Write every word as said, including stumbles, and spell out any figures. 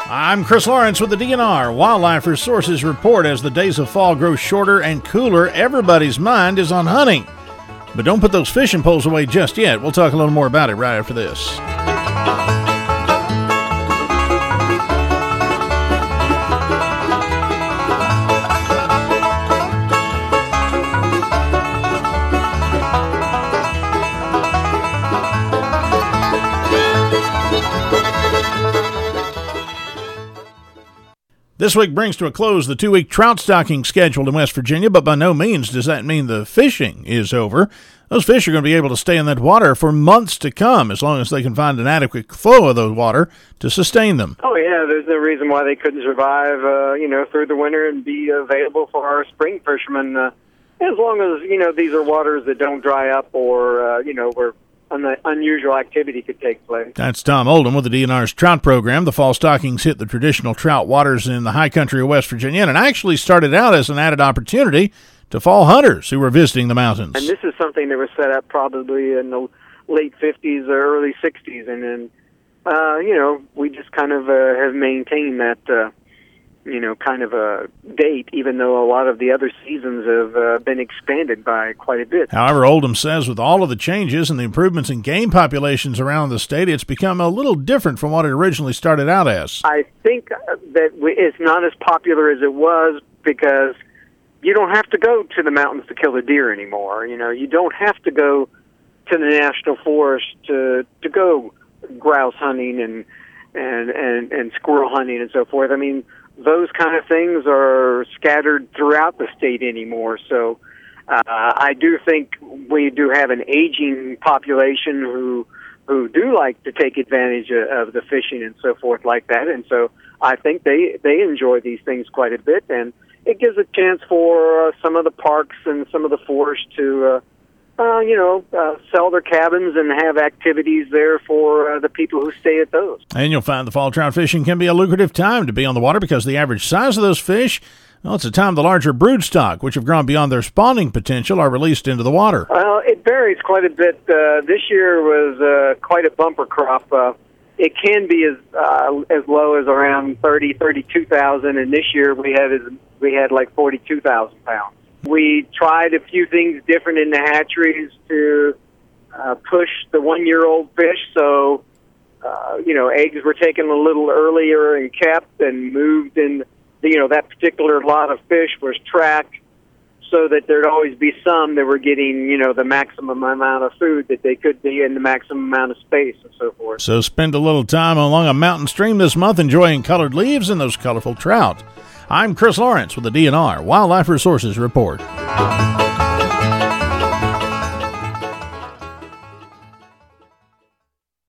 I'm Chris Lawrence with the D N R Wildlife Resources Report. As the days of fall grow shorter and cooler, everybody's mind is on hunting. But don't put those fishing poles away just yet. We'll talk a little more about it right after this. This week brings to a close the two-week trout stocking scheduled in West Virginia, but by no means does that mean the fishing is over. Those fish are going to be able to stay in that water for months to come, as long as they can find an adequate flow of those water to sustain them. Oh, yeah, there's no reason why they couldn't survive, uh, you know, through the winter and be available for our spring fishermen, uh, as long as, you know, these are waters that don't dry up or, uh, you know, where an unusual activity could take place. That's Tom Oldham with the D N R's trout program. The fall stockings hit the traditional trout waters in the high country of West Virginia, and it actually started out as an added opportunity to fall hunters who were visiting the mountains. And this is something that was set up probably in the late fifties or early sixties, and then, uh, you know, we just kind of uh, have maintained that, uh, you know, kind of a date, even though a lot of the other seasons have uh, been expanded by quite a bit. However, Oldham says with all of the changes and the improvements in game populations around the state, it's become a little different from what it originally started out as. I think that it's not as popular as it was because you don't have to go to the mountains to kill a deer anymore. You know, you don't have to go to the national forest to to go grouse hunting and and and, and squirrel hunting and so forth. I mean, those kind of things are scattered throughout the state anymore. So uh, I do think we do have an aging population who who do like to take advantage of, of the fishing and so forth like that. And so I think they, they enjoy these things quite a bit. And it gives a chance for uh, some of the parks and some of the forests to, uh, uh, you know, uh, sell their cabins and have activities there for uh, the people who stay at those. And you'll find the fall trout fishing can be a lucrative time to be on the water because the average size of those fish, well, it's a time the larger brood stock, which have grown beyond their spawning potential, are released into the water. Well, it varies quite a bit. Uh, this year was uh, quite a bumper crop. Uh, it can be as uh, as low as around thirty, thirty-two thousand, and this year we had we had like forty-two thousand pounds. We tried a few things different in the hatcheries to uh, push the one-year-old fish, so, uh, you know, eggs were taken a little earlier and kept and moved, and, you know, that particular lot of fish was tracked so that there'd always be some that were getting, you know, the maximum amount of food that they could be in the maximum amount of space and so forth. So spend a little time along a mountain stream this month enjoying colored leaves and those colorful trout. I'm Chris Lawrence with the D N R Wildlife Resources Report.